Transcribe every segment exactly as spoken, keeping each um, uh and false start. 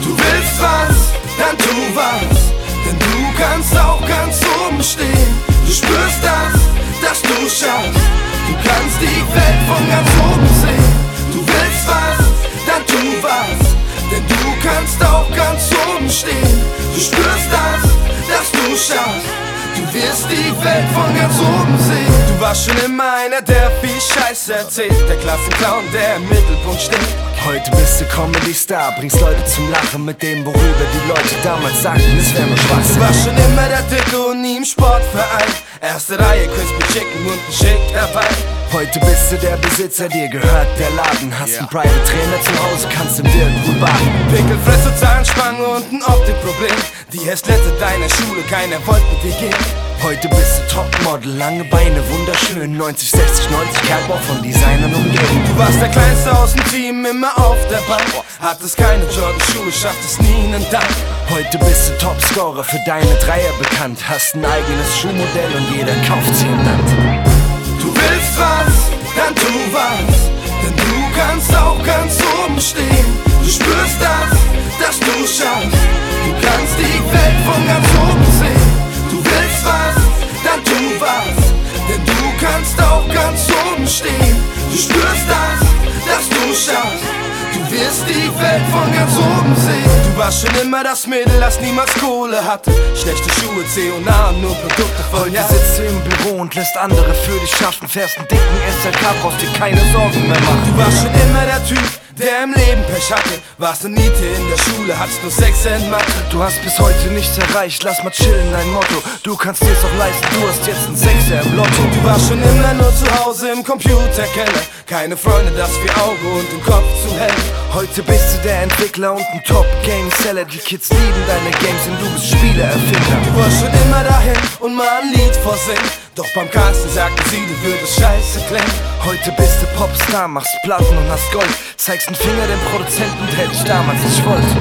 Du willst was, dann tu was, denn du kannst auch ganz oben stehen. Du spürst das, dass du schaffst, du kannst die Welt von ganz oben sehen. Du willst was, dann tu was, denn du kannst auch ganz oben stehen. Du spürst das, dass du schaffst, du wirst die Welt von ganz oben sehen. Du warst schon immer einer, der viel Scheiße erzählt, der Klassenclown, der im Mittelpunkt steht. Heute bist du Comedy-Star, bringst Leute zum Lachen mit dem, worüber die Leute damals sagten, es wäre nur Spaß. Du warst schon immer der Dicke und nie im Sportverein, erste Reihe, Crispy Chicken und ein Shake dabei. Heute bist du der Besitzer, dir gehört der Laden. Hast yeah. einen Private Trainer zu Hause, kannst im Whirlpool baden. Pickelfresse, Zahnspange und ein Optikproblem. Die Häslette deiner Schule, keiner wollte mit dir gehen. Heute bist du Topmodel, lange Beine, wunderschön. neunzig, sechzig, neunzig, Kerlbau von Designern umgeben. Du warst der Kleinste aus dem Team, immer auf der Bank. Hattest keine Jordan-Schuhe, schafftest nie einen Dank. Heute bist du Topscorer, für deine Dreier bekannt. Hast ein eigenes Schuhmodell und jeder kauft sie im Land. Du willst was, dann tu was, denn du kannst auch ganz oben stehen. Du spürst das, dass du schaffst, du kannst die Welt von ganz oben sehen. Du willst was, dann tu was, denn du kannst auch ganz oben stehen. Du spürst das, dass du schaffst, du wirst die Welt von ganz oben sehen. Du warst schon immer das Mädel, das niemals Kohle hatte. Schlechte Schuhe, C und A und nur Produkte von Heute sitzt du im Büro und lässt andere für dich schaffen. Fährst einen dicken S L K, brauchst dir keine Sorgen mehr machen. Du warst schon immer der Typ, der im Leben Pech hatte. Warst du Niete in der Schule, hattest nur Sex in Mathe. Du hast bis heute nichts erreicht, lass mal chillen, dein Motto. Du kannst dir's auch leisten, du hast jetzt einen Sechser im Lotto. Du warst schon immer nur zu Hause im Computerkeller, keine Freunde, das für Auge und im Kopf zu hell. Heute bist du der Entwickler und ein Top-Game-Seller. Die Kids lieben deine Games, denn du bist Spieleerfinder. Du warst schon immer dahin und mal ein Lied vorsingen, doch beim Casting sagten sie, du würdest scheiße klingen. Heute bist du Popstar, machst Platten und hast Gold. Zeigst einen Finger dem Produzenten, der ich damals nicht wollte.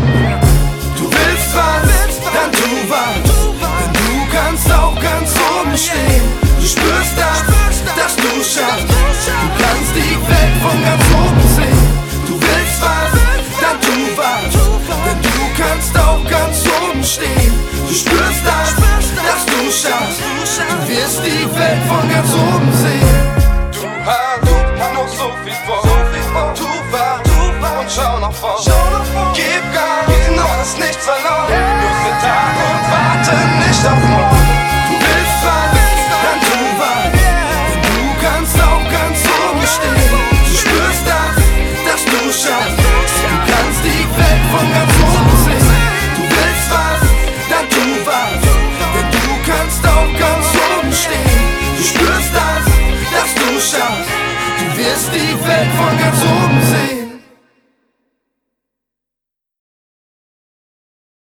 Du willst was, dann tu was, denn du kannst auch ganz oben stehen. Du spürst das, dass du schaffst, du kannst die Welt von ganz oben sehen. Du willst was, dann tu was, denn du kannst auch ganz oben stehen. Du spürst das, dass du schaffst, du wirst die Welt von ganz oben sehen. Du hast noch so viel vor, tu was und schau nach vorn. Gib Gas, noch ist nichts verloren. Nur für Tag und warte nicht auf morgen. Du willst was, dann tu was, denn du kannst auch ganz oben stehen. Du spürst das, dass du schaffst, du kannst die Welt von ganz oben sehen. Du willst was, dann tu was, denn du kannst auch ganz oben stehen. Du spürst das, dass du schaffst, du wirst die Welt von ganz oben sehen.